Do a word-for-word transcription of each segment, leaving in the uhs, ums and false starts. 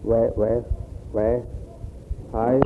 喂喂喂，还。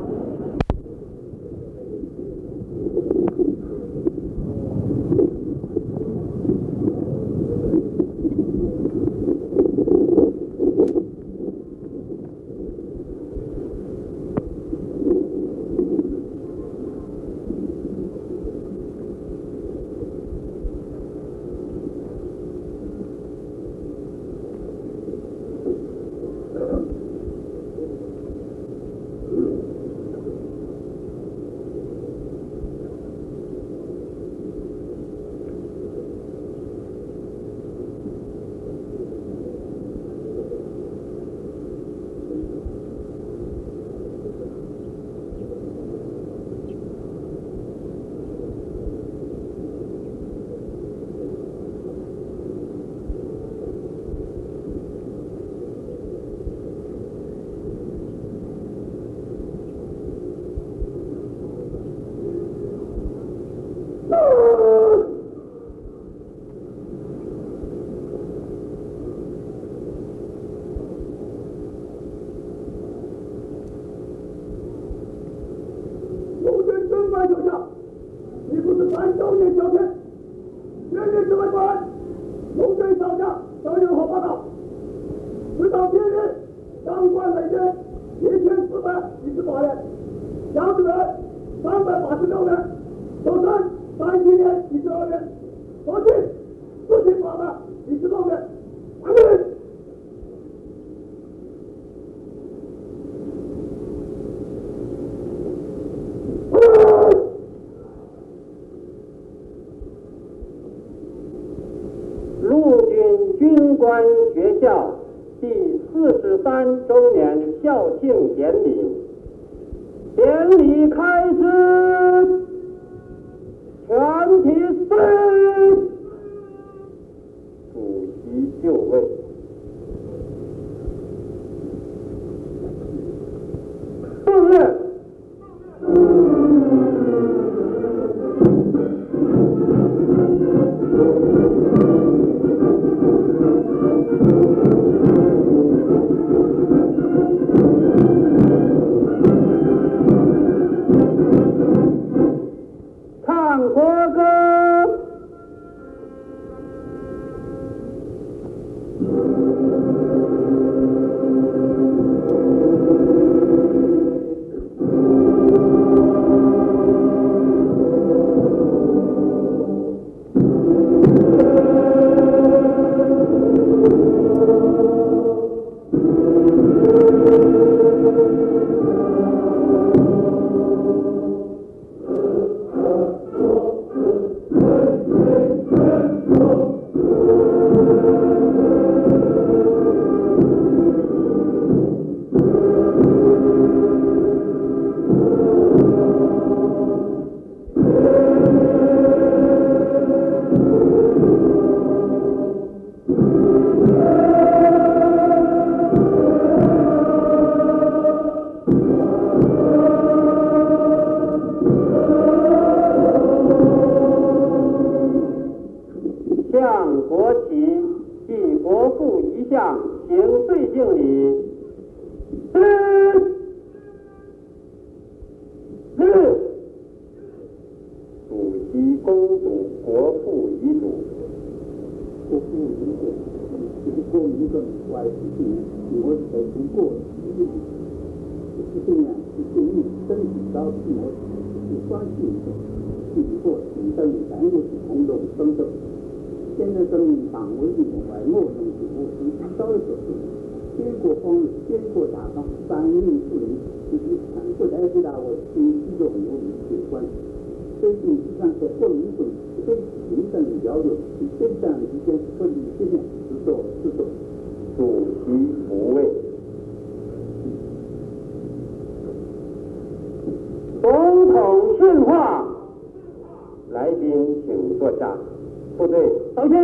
陆军军官学校第四十三周年校庆典礼，典礼开始，全体肃，主席就位。动任。唱国歌。向国旗及国父遗像行对敬礼。日，主席恭读国父遗嘱。 国父遗嘱是国民政府外事情，我在通过是这样，是建议身体高兴我是关系的，经过行政单位行动等等。现在证明党为运动外莫能举务是稍有所事，结果方结果大方，三命不灵，以及三个来回答我新机构有有关。最近实际上在国民中对行政的要求，对这样的一件合理实现是做是做。 主席不位。总统训话，来宾请坐下。部队稍息。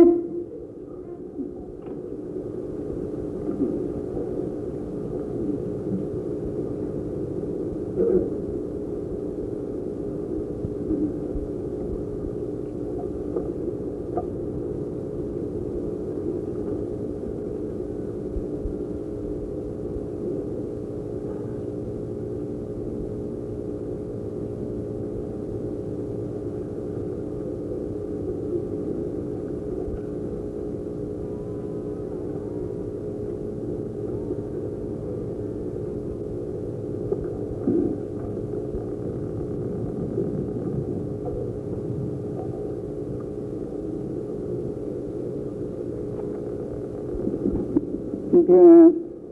天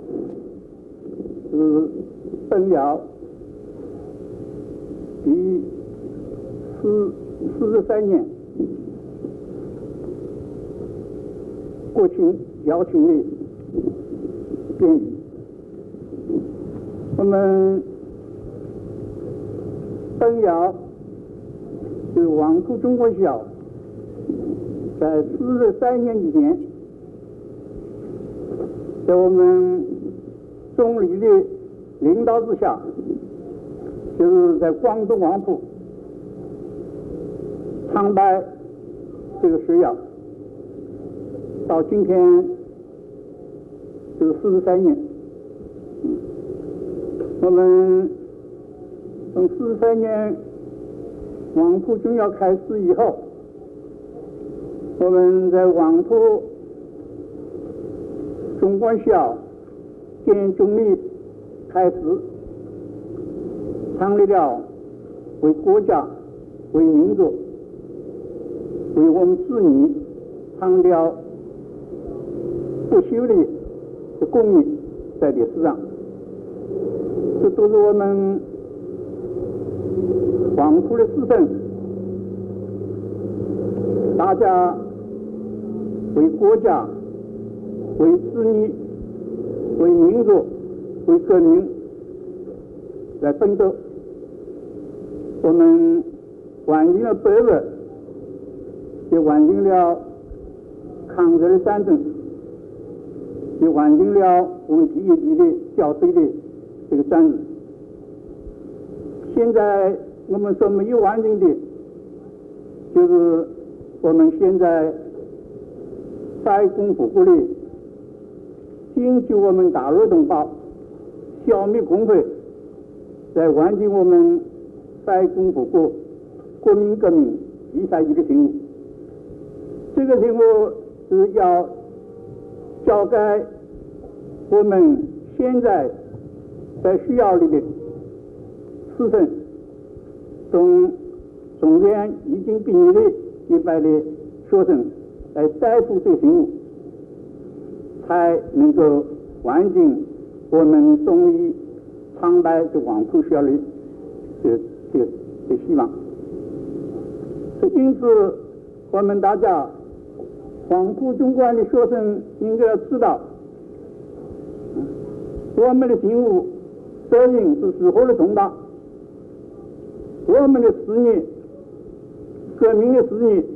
是本辽第四四十三年国庆邀请的典礼。我们本辽是黄埔中国校在四十三年以前，在我们总理的领导之下，就是在广东黄埔创办这个学校，到今天就是四十三年。我们从四十三年黄埔军校开始以后，我们在黄埔中官校建中立开始，创立了为国家、为民族、为我们子女创立了不朽的功绩在历史上。这都是我们黄埔的师生，大家为国家、为子女、为民族、为革命来奋斗。我们完成了百日，也完成了抗日的战争，也完成了我们第一级的校队的这个战役。现在我们所没有完成的，就是我们现在在攻不顾的拯救我们大陆同胞、消灭共匪，来完成我们在攻不顾国民革命第三一个任务。这个任务是要交给我们现在在学校里的师生，从中原已经毕业的一百的学生来担负这个任务，才能够完成我们中医创办的黄埔学校的这个这个这个希望。因此，我们大家黄埔中关的学生应该要知道，我们的任务责任是如何的重大，我们的事业、革命的事业、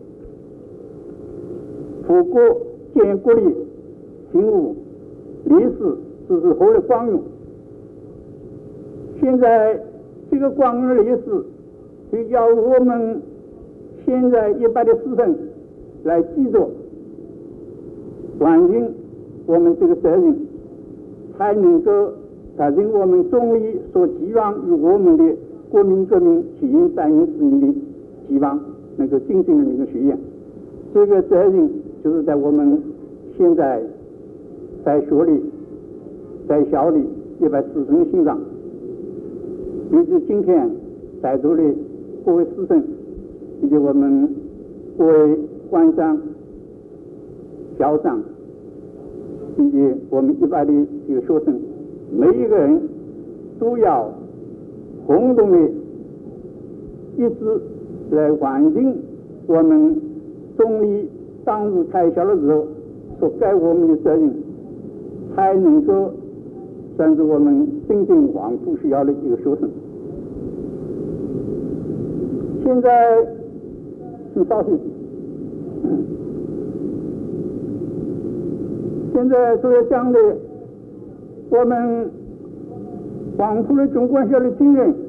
富国建国的任务、历史是如何的光荣。现在这个光荣的历史，就要我们现在一般的师生来记住，完成我们这个责任，才能够达成我们总理所寄望于我们的国民革命起因三年之一的希望，能够真正的那个实现。这个责任就是在我们现在在学里、在校里一般师生的心上。尤其今天在座的各位师生，以及我们各位官长、校长，以及我们一般的这个学生，每一个人都要共同的一致来完成我们总理当日开校的时候所给我们的责任，才能够算是我们真正黄埔学校的一个学生。现在很高兴，现在所要讲的，我们黄埔的中关校的经验，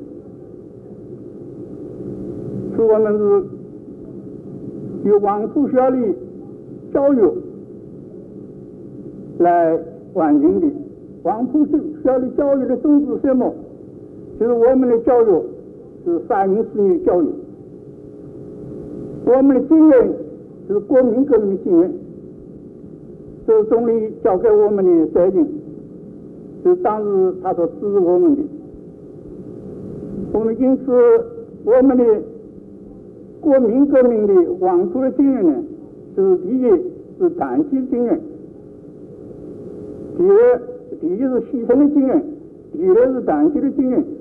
是我们是由黄埔学校的教育来完成的。黄埔学校的教育的宗旨是什么？就是我们的教育是三民事业教育，我们的经验是国民革命的经验，这是总理交给我们的责任，是当时他所指示我们的。我们因此，我们的国民革命的黄埔的经验呢，是第一是短期经验， 第二，第一是牺牲的精神，第二是长期的精神，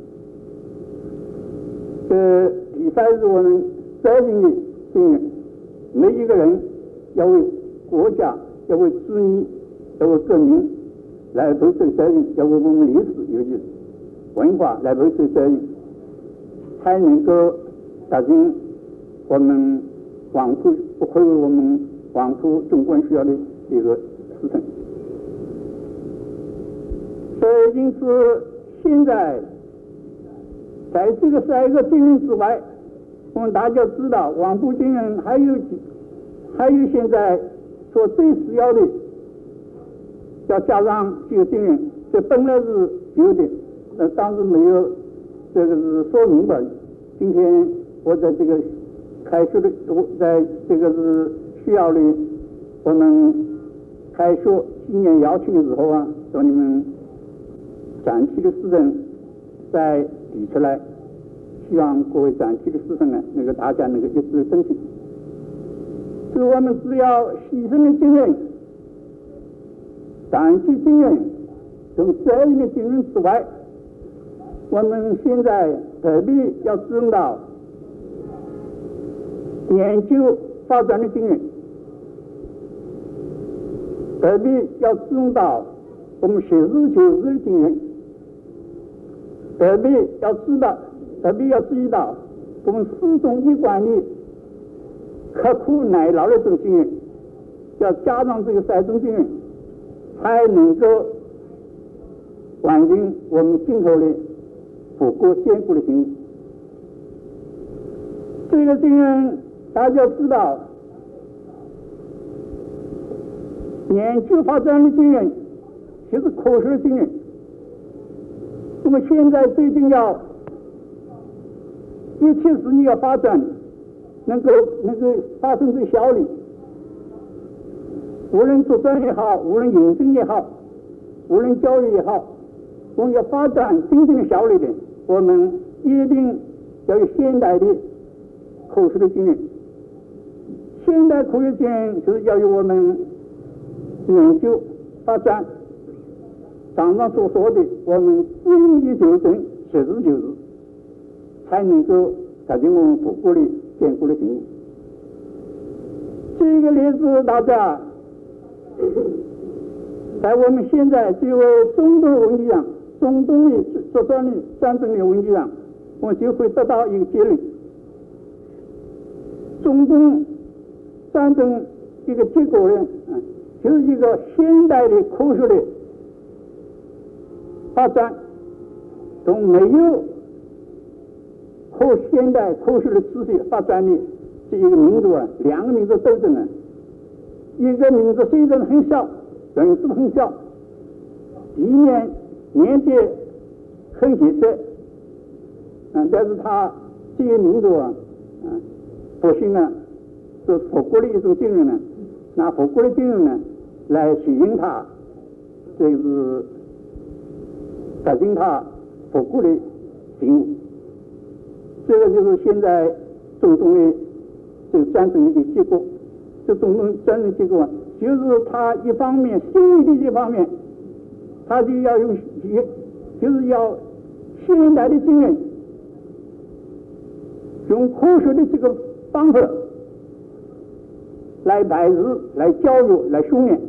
这第三是我们责任的精神。每一个人要为国家，要为子女，要为革命来负责责任，要为我们历史尤其是文化来负责责任，才能够达成我们黄埔不愧为我们黄埔中关需要的一个事情。所以因此现在在这个三个精神之外，我们大家知道黄埔精神还有还有现在所最需要的要加上这个精神，这本来是有的，呃，当时没有这个是说明白。今天我在这个开学的，我在这个是需要的，我们开学纪念邀请的时候啊，说你们展期的师生再提出来，希望各位展期的师生呢，那个大家能够一致争取。所以我们只要牺牲的精神、展期精神、从责任的精神之外，我们现在特别要注重到研究发展的精神，特别要注重到我们实事求是的精神，特别要知道，特别要注意到我们始终一贯的刻苦耐劳的这种精神，要加上这个三种精神，才能够完成我们今后的富国坚固的精神。这个精神大家知道，研究发展的精神就是科学的精神。那么现在最近要一切事业要发展，能够能够发生最效率，无论作战也好，无论研究也好，无论教育也好，我们要发展真正的效率的，我们一定要有现代的科学的精神。现代科学精神就是要有我们研究发展，常常所说的我们精益求精，实事求是，才能够达成我们富国的坚固的精神。这个例子大家在我们现在这位中东问题上，中东的作战的战争的问题上，我们就会得到一个结论：中东战争一个结果呢，嗯，就是一个现代的科学的发展，从没有和现代科学的知识发展的这一个民族啊，两个民族斗争啊，一个民族虽然很小，人数很小，地面面积很结实，啊，但是他这个民族啊，啊，不幸啊，是佛国的一种精神呢，拿佛国的精神呢来取应他，这个是达成他佛国的任务。这个就是现在中东的这个战争的结果。这中东战争结果啊，就是他一方面心理的一方面，他就要用就是要现代的精神，用科学的这个方法来排斥、来教育、来训练。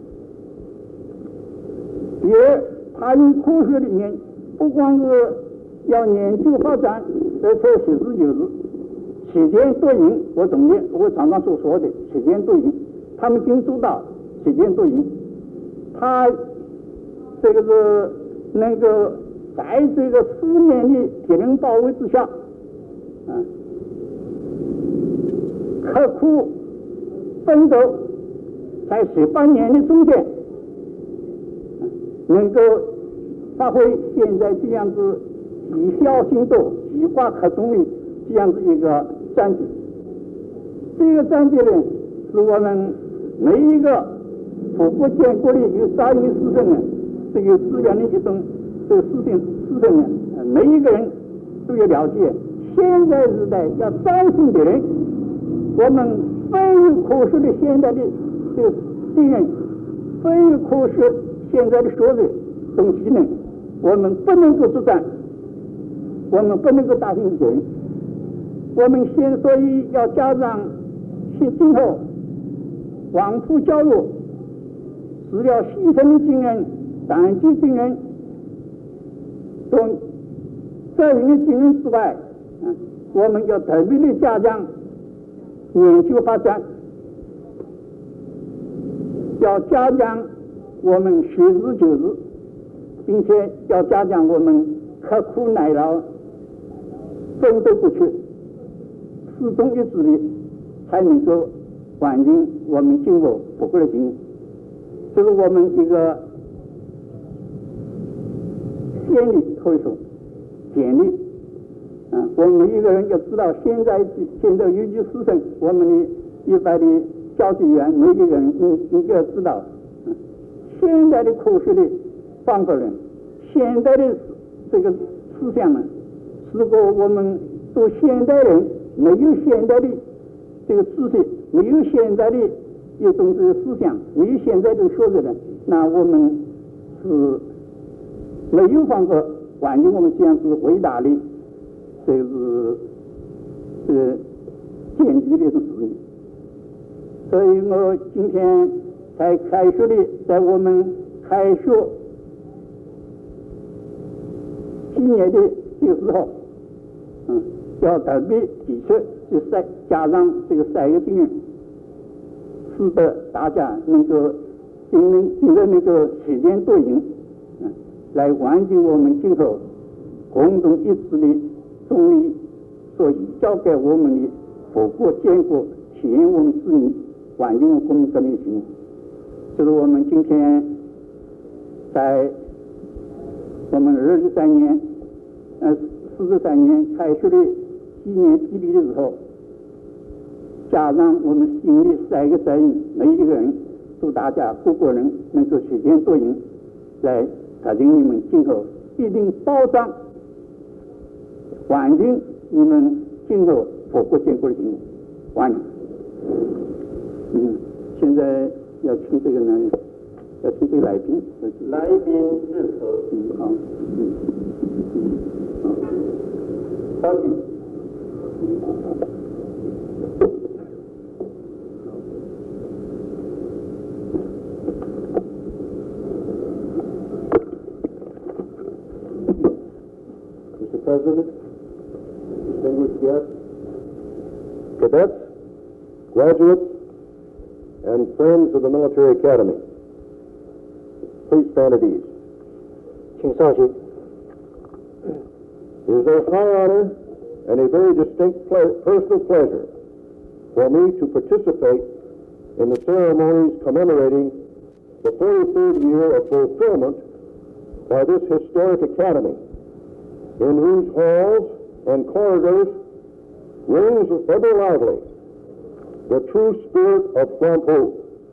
第二，他用科学里面不光是要研究发展，而且实事求是，起见多赢。我总结我常常所说的起见多赢，他们经做到起见多赢。他这个是能够在这个四年的敌人包围之下，啊，刻苦奋斗，在十八年的中间，能够发挥现在这样子以小行动、以化可中的这样子一个战绩。这个战绩呢，是我们每一个富国建国的有杀人师生呢，这个资源的一种这个师生师生呢，每一个人都要了解，现在时代要战胜敌人，我们非有科学的现代的这个精神，非有科学现在的学生懂技能，我们不能够作战，我们不能够打赢敌人。我们现所以要加上今今后黄埔教育，除了牺牲的军人、党军军人、从责任的军人之外，嗯，我们要特别的加强研究发展，要加强我们学识求是，并且要加强我们刻苦耐劳、奋斗不屈、始终一致力，才能够完成我们今后不国的经营。这是我们一个先例，可以说简历。啊，我们每一个人要知道，现在现在尤其师生，我们的一般的教职员，每一个人应应该要知道，嗯，现在的科学的方法论，现在的这个思想呢，如果我们做现代人没有现代的这个知识，没有现在的一种这个思想，没有现在的学识的，那我们是没有办法完成我们这样子伟大的这是这个建立的事情。所以我今天在开学的，在我们开学纪念的这个时候，嗯，要特别提出就赛加上这个赛个经验，使得大家能够尽能尽的那个实践对应，嗯，来完成我们今后共同一致的总理所交给我们的富国建国、体验我们使命、完成我们国民革命行动。这是我们今天在我们二十三年、呃四十三年开学的纪念纪念的时候，加上我们心里三个责任，每一个人祝大家各国人能够实践对应，来确定你们今后一定保障完成你们今后富国建国的行动。完了，嗯，现在要请这个呢，要请这个来宾， 来宾致辞。 嗯，好，嗯，好， 稍息。Mister President, distinguished guests, cadets, graduates, and friends of the Military Academy, please stand at ease. 请稍息。 It is a high honor and a very distinct ple- personal pleasure for me to participate in the ceremonies commemorating the forty-third year of fulfillment by this historic academy, in whose halls and corridors rings ever loudly the true spirit of Guampo.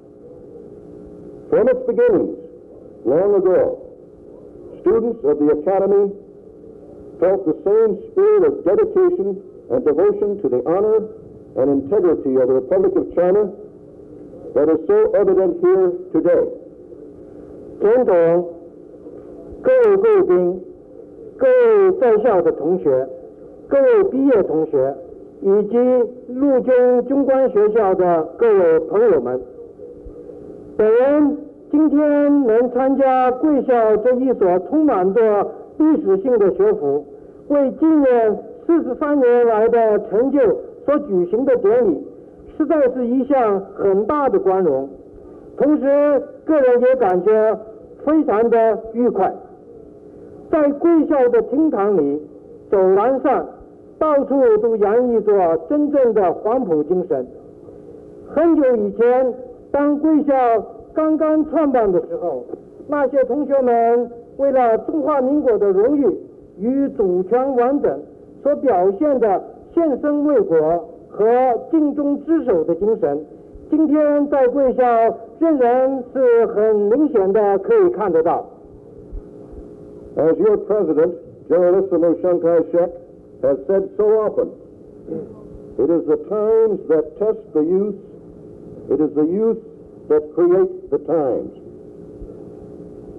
From its beginnings, long ago, students of the academy felt the same spirit of dedication and devotion to the honor and integrity of the Republic of China that is so evident here today. 总统、各位贵宾、各位在校的同学、各位毕业同学，以及陆军军官学校的各位朋友们，本人今天能参加贵校这一所充满着历史性的学府，为纪念四十三年来的成就所举行的典礼，实在是一项很大的光荣。同时，个人也感觉非常的愉快。在贵校的厅堂里、走廊上，到处都洋溢着真正的黄埔精神。很久以前，当贵校刚刚创办的时候，那些同学们为了中华民国的荣誉与主权完整所表现的献身为国和尽忠职守的精神，今天在贵校仍然是很明显的可以看得到。 As your president, Generalissimo Chiang Kai-shek, has said so often, it is the times that test the youth, it is the youth that create the times.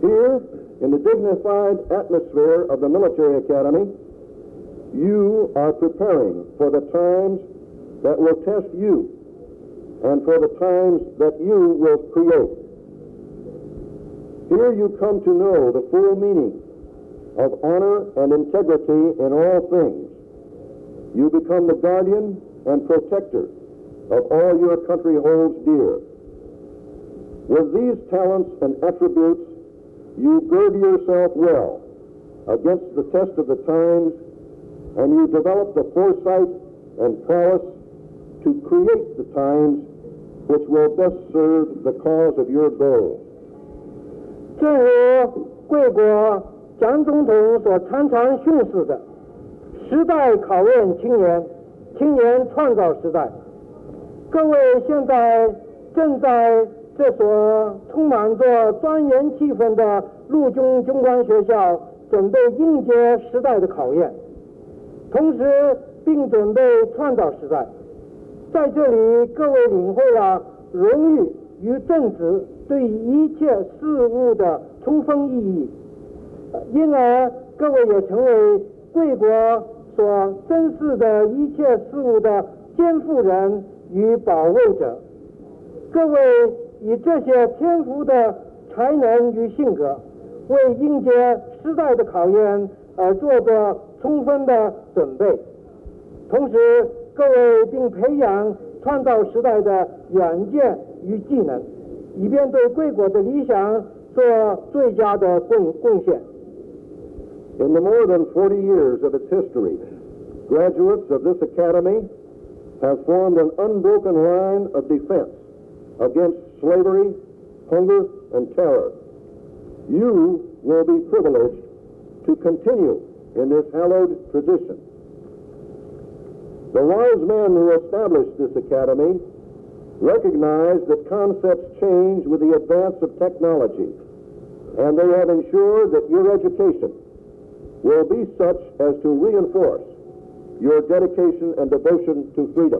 Here, in the dignified atmosphere of the military academy, you are preparing for the times that will test you and for the times that you will create. Here you come to know the full meaning of honor and integrity in all things. You become the guardian and protector of all your country holds dear. With these talents and attributes, you gird yourself well against the test of the times, and you develop the foresight and prowess to create the times which will best serve the cause of your goal. 正如贵国蒋总统所常常训示的，时代考验青年，青年创造时代。各位现在正在这所充满着庄严气氛的陆军军官学校，准备迎接时代的考验，同时并准备创造时代。在这里，各位领会了荣誉与正直对一切事物的充分意义，因而各位也成为贵国所珍视的一切事物的监护人与保卫者。各位以这些天赋的才能与性格，为迎接时代的考验而做着充分的准备，同时各位并培养创造时代的远见与技能，以便对贵国的理想做最佳的贡贡献。 In the more than forty years of its history, graduates of this academy have formed an unbroken line of defense against slavery, hunger, and terror. You will be privileged to continue in this hallowed tradition. The wise men who established this academy recognized that concepts change with the advance of technology, and they have ensured that your education will be such as to reinforce your dedication and devotion to freedom.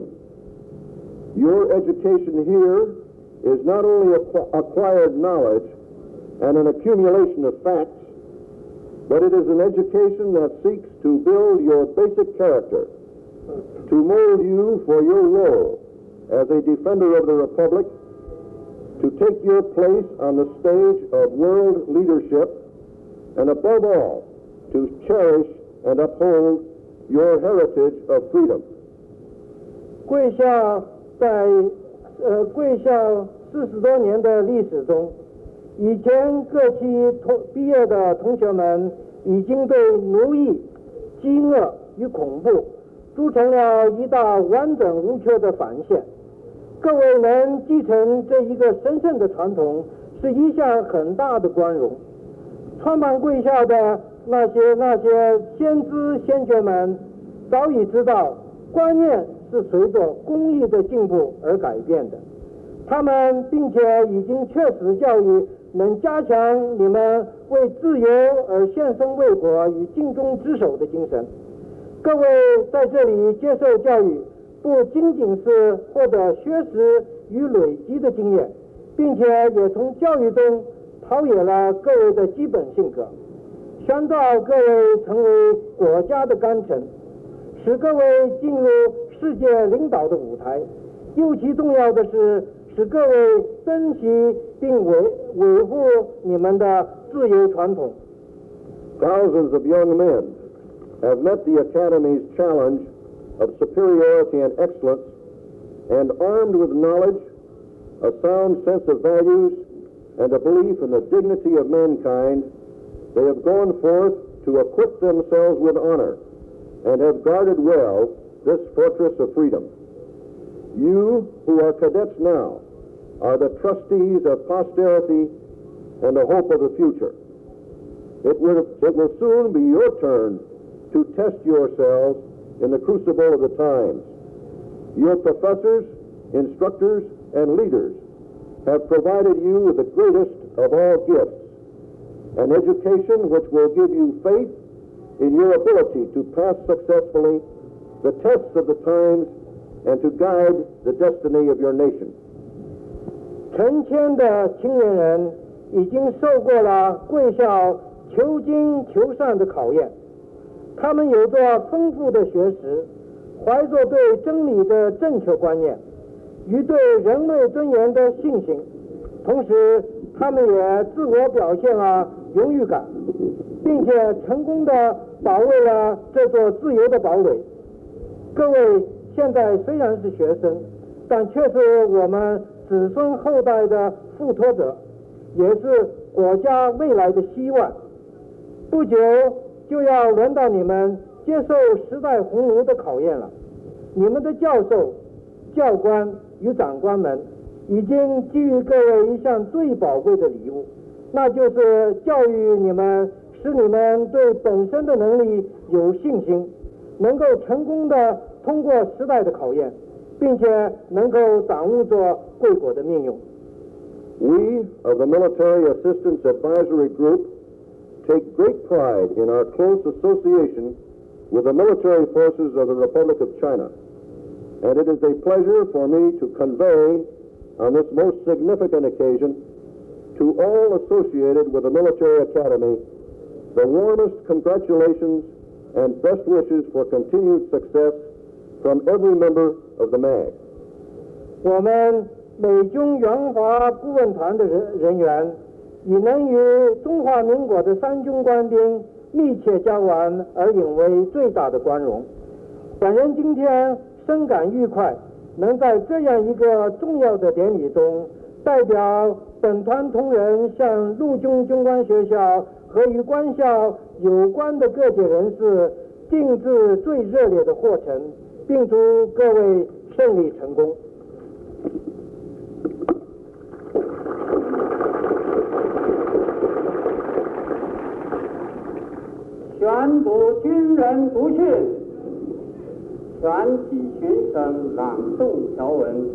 Your education here is not only acquired knowledge and an accumulation of facts, but it is an education that seeks to build your basic character, to mold you for your role as a defender of the Republic, to take your place on the stage of world leadership, and above all, to cherish and uphold your heritage of freedom. 贵校在呃贵校四十多年的历史中，以前各期同毕业的同学们已经对奴役、饥饿与恐怖筑成了一道完整无缺的防线。各位能继承这一个神圣的传统，是一项很大的光荣。创办贵校的那些那些先知先觉们早已知道，观念是随着工艺的进步而改变的。他们并且已经确实教育能加强你们为自由而献身为国与尽忠职守的精神。各位在这里接受教育，不仅仅是获得学识与累积的经验，并且也从教育中陶冶了各位的基本性格，宣造各位成为国家的干臣，使各位进入世界领导的舞台。尤其重要的是，使各位珍惜并维维护你们的自由传统。 Thousands of young men have met the Academy's challenge of superiority and excellence, and armed with knowledge, a sound sense of values, and a belief in the dignity of mankind, they have gone forth to equip themselves with honor and have guarded well this fortress of freedom. You who are cadets now are the trustees of posterity and the hope of the future. It will, it will soon be your turn to test yourselves in the crucible of the times. Your professors, instructors, and leaders have provided you with the greatest of all gifts, an education which will give you faith in your ability to pass successfully the tests of the times and to guide the destiny of your nation. 成千的青年人已经受过了贵校求精求善的考验，他们有着丰富的学识，怀着对真理的正确观念与对人类尊严的信心，同时他们也自我表现了荣誉感，并且成功地保卫了这座自由的堡垒。各位现在虽然是学生，但却是我们子孙后代的付托者，也是国家未来的希望。不久就要轮到你们接受时代洪流的考验了。你们的教授、教官与长官们已经给予各位一项最宝贵的礼物，那就是教育你们，使你们对本身的能力有信心，能够成功地通过时代的考验，并且能够掌握着贵国的命运。 We of the Military Assistance Advisory Group take great pride in our close association with the military forces of the Republic of China, and it is a pleasure for me to convey on this most significant occasion to all associated with the Military Academy the warmest congratulations and best wishes for continued success from every member of the M A G. 我们美军援华顾问团的人人员已能与中华民国的三军官兵密切交往而引为最大的光荣。本人今天深感愉快，能在这样一个重要的典礼中，代表本团同仁向陆军军官学校和与官校有关的各界人士敬致最热烈的贺忱，并祝各位胜利成功。 宣布军人读训，全体学生朗诵条文。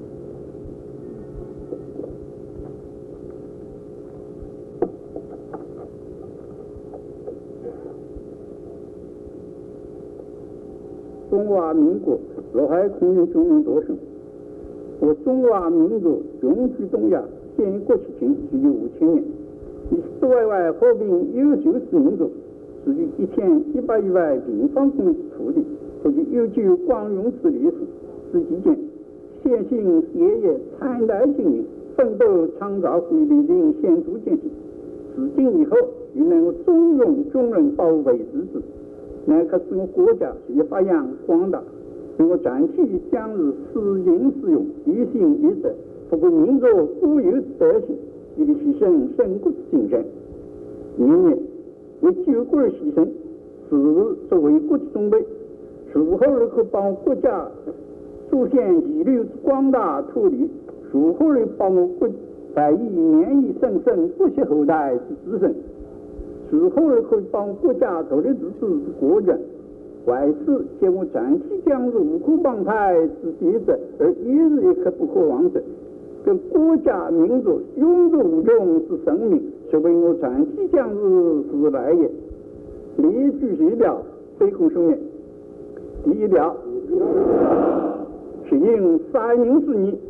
中华民国陆海空军军人多生，我中华民族永居东亚，建国迄今已有五千年，以世外外和平优秀之民族，是以一千一百余万平方公里土地，以及悠久光荣之历史，是期间献心夜夜参代经营，奋斗创造辉丽领显著见识，至今以后又能够中用军人保卫之志，乃可使我国家也发扬光大，使我战旗将日适应适用，一心一德，不顾民族固有之德行，以牺牲身骨之精神。年年为救国而牺牲，是日作为国之忠备，是后日可帮国家实现遗留之广大土地，是后日帮我国在以免疫生生不息后代之子孙，是后日可以帮国家独立自治之国人。外事借我战旗将日无可帮派之敌者，而一日也可不可忘者，跟国家民族永驻无穷之生命，是为我战旗将日之来也。例举一条，非空兄弟。第一条，是应三民之义，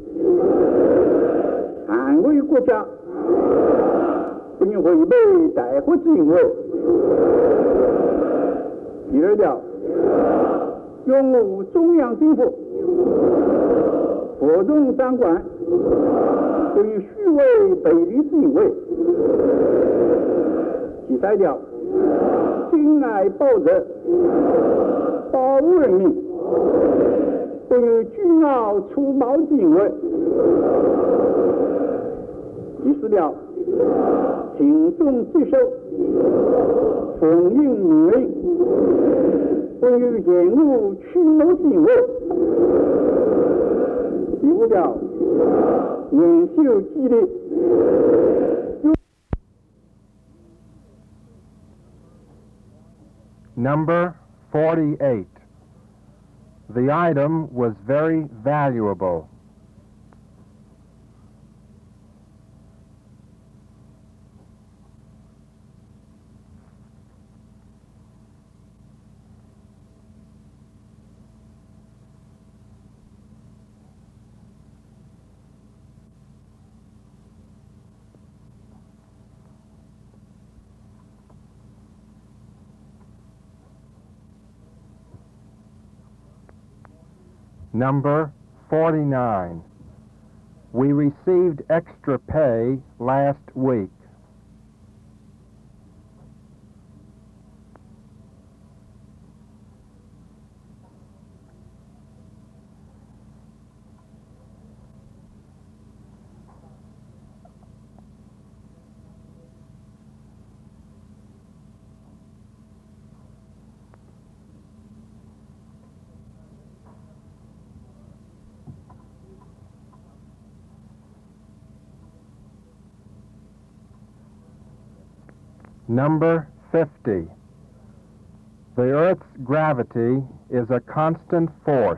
捍卫国家，不应违背带国之义务。第二条，拥护中央政府，服从长官，不以虚伪背离之行为。第三条，敬爱保责，保护人民，不以倨傲出毛之行为。第四条，听从接受，奉应命令，不以厌恶屈辱之行为。第五条，严守纪律。 Number forty-eight. The item was very valuable. Number forty-nine. We received extra pay last week. Number fifty. The Earth's gravity is a constant force.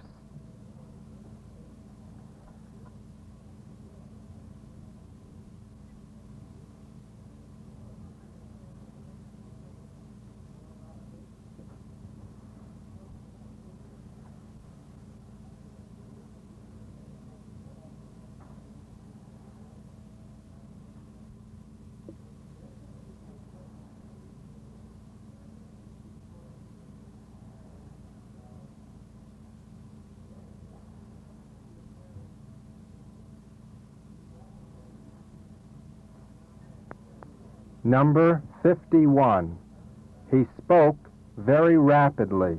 Number fifty-one. He spoke very rapidly.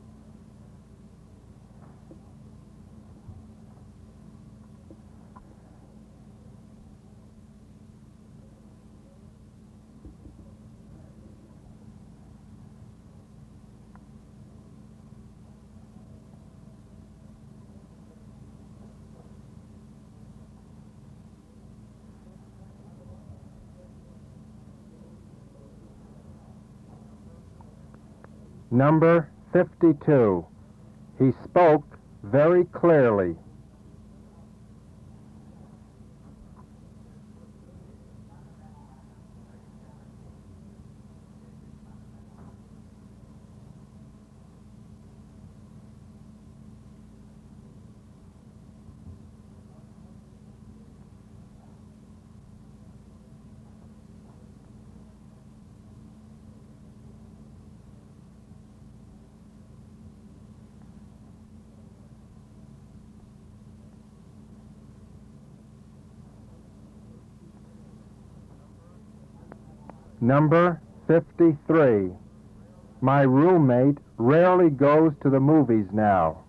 Number fifty-two. He spoke very clearly. Number fifty-three. My roommate rarely goes to the movies now.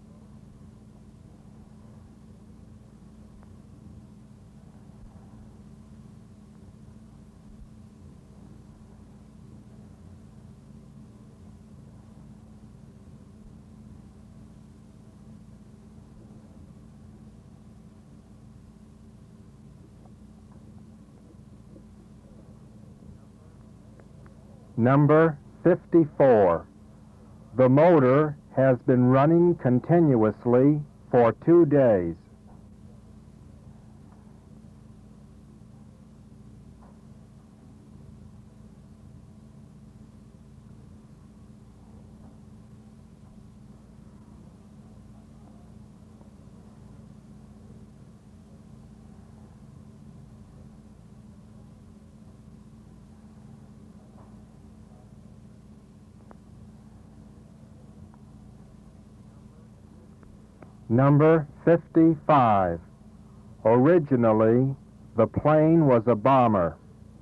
Number fifty-four. The motor has been running continuously for two days. Number fifty-five. Originally, the plane was a bomber.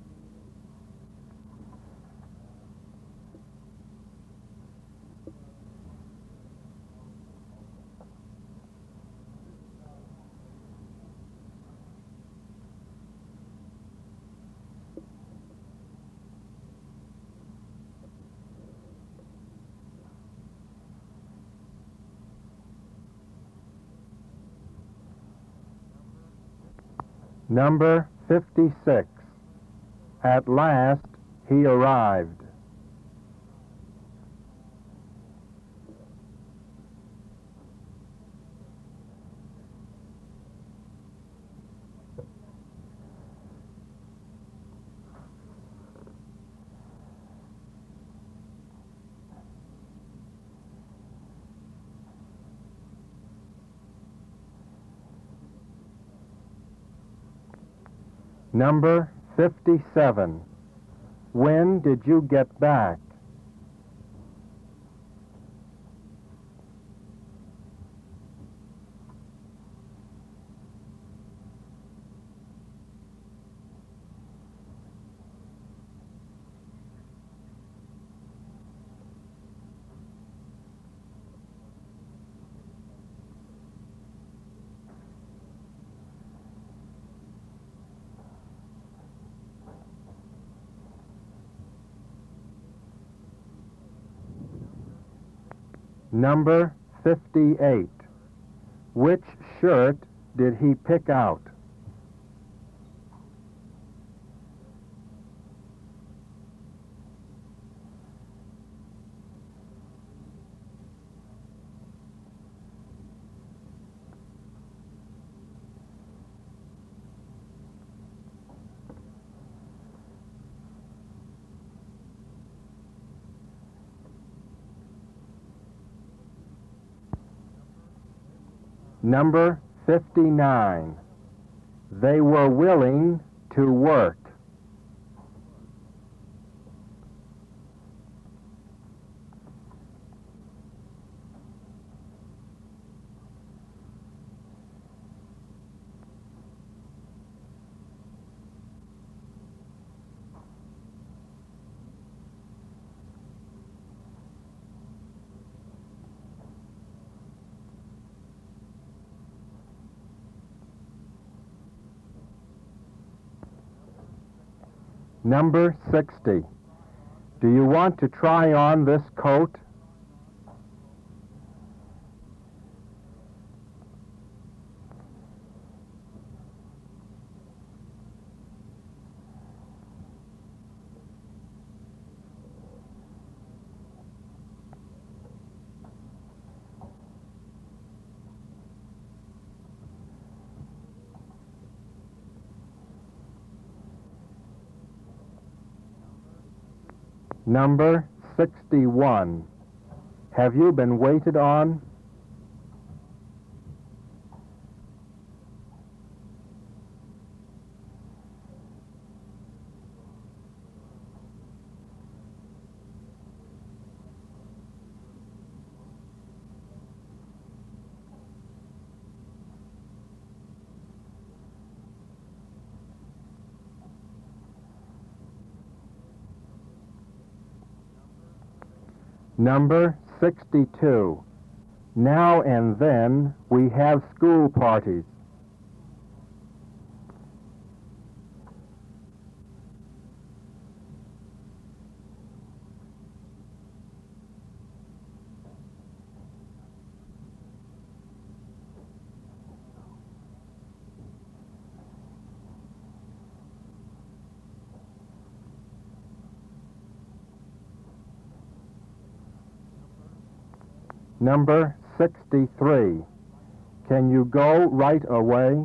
Number fifty-six. At last, he arrived. Number fifty-seven. When did you get back? Number fifty-eight. Which shirt did he pick out? Number fifty-nine. They were willing to work. Number sixty. Do you want to try on this coat? Number sixty-one. Have you been waited on? Number sixty-two. Now and then we have school parties. Number sixty-three. Can you go right away?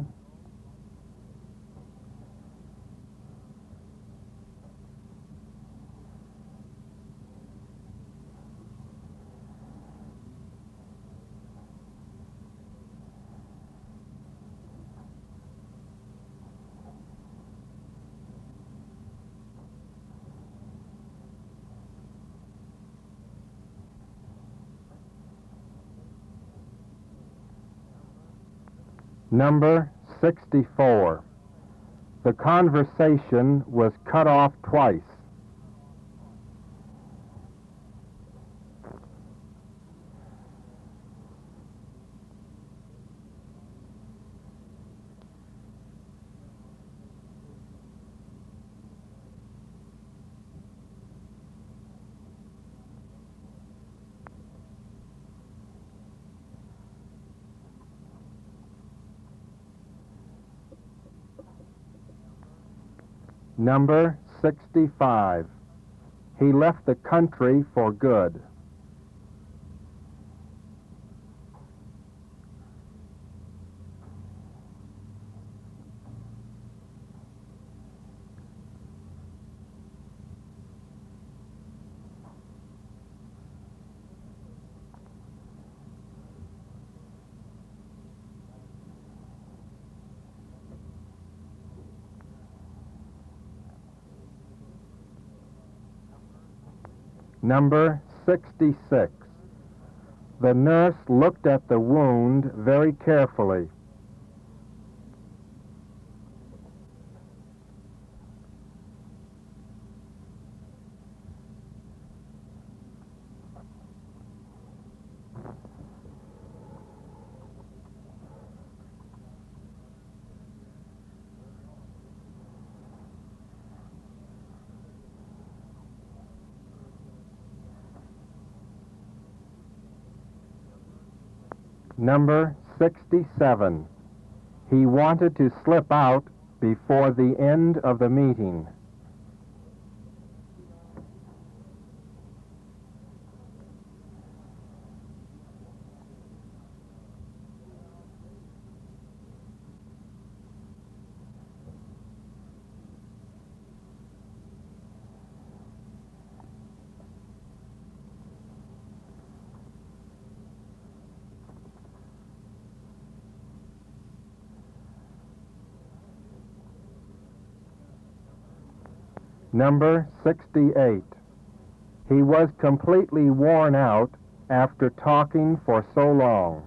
Number sixty-four. The conversation was cut off twice. Number sixty-five. He left the country for good. Number sixty-six. The nurse looked at the wound very carefully. Number sixty-seven. He wanted to slip out before the end of the meeting. Number sixty-eight. He was completely worn out after talking for so long.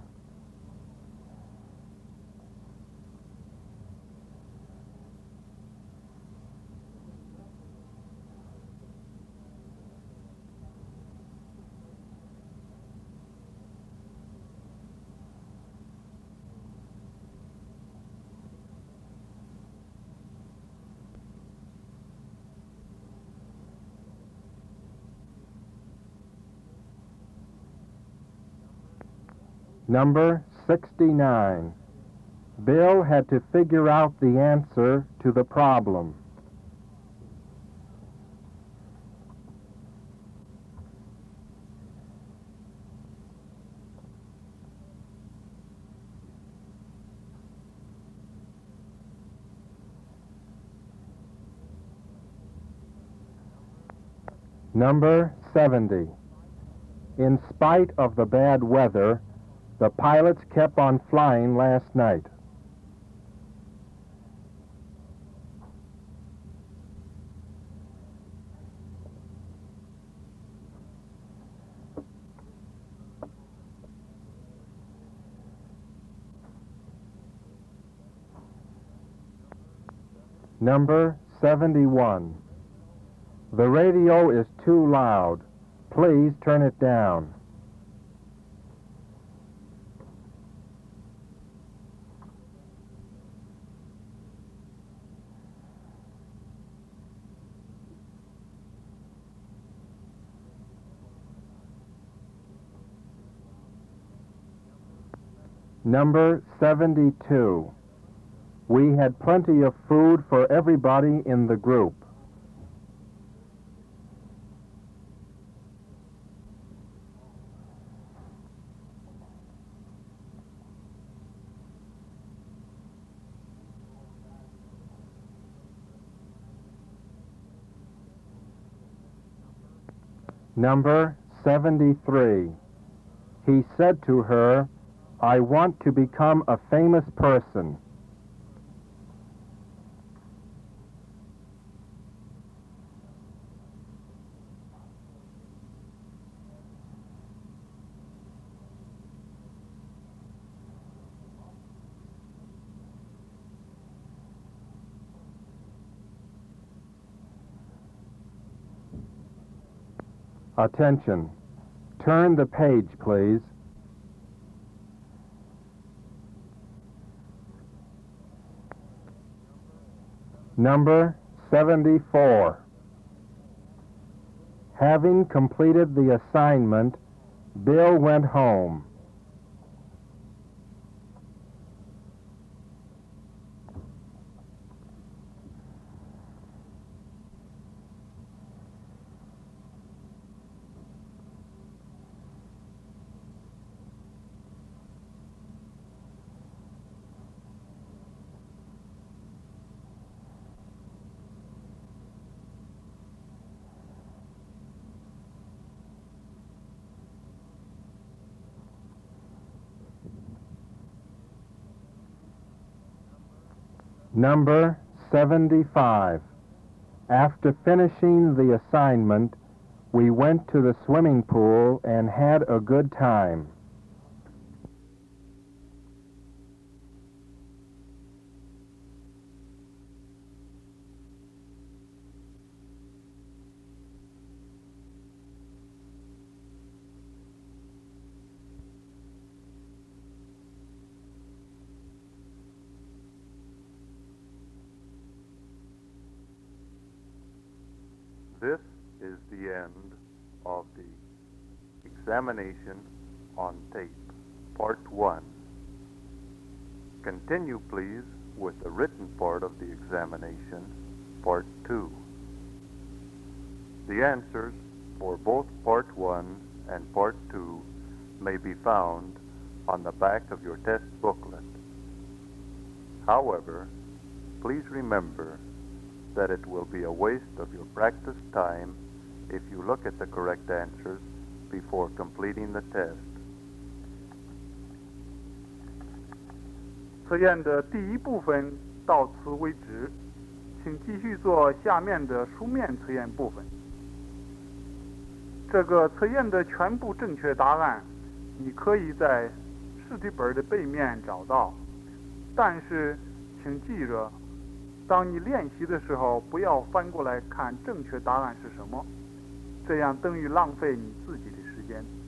Number sixty-nine. Bill had to figure out the answer to the problem. Number seventy. In spite of the bad weather, the pilots kept on flying last night. Number seventy-one. The radio is too loud. Please turn it down. Number seventy-two. We had plenty of food for everybody in the group. Number seventy-three. He said to her, "I want to become a famous person." Attention. Turn the page, please. Number seventy-four. Having completed the assignment, Bill went home. Number seventy-five. After finishing the assignment, we went to the swimming pool and had a good time. This is the end of the examination on tape. Part one. Continue, please, with the written part of the examination, Part two. The answers for both Part one and Part two may be found on the back of your test booklet. However, please remember that it will be a waste of your practice time if you look at the correct answers before completing the test. 测验的第一部分到此为止，请继续做下面的书面测验部分。这个测验的全部正确答案，你可以在试题本的背面找到，但是请记着，当你练习的时候，不要翻过来看正确答案是什么，这样等于浪费你自己的时间。